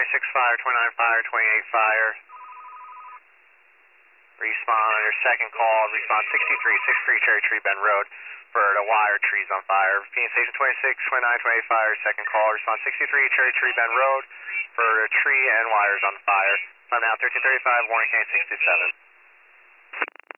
fire, 29 fire, 28 fire. Respawn on your second call, respawn 63 Cherry Tree Bend Road for the wire trees on fire. Phoenix Station 26, 29, 28 fire, second call, respawn 63 Cherry Tree Bend Road for the tree and wires on fire. Time now 13:35, warning cane 627.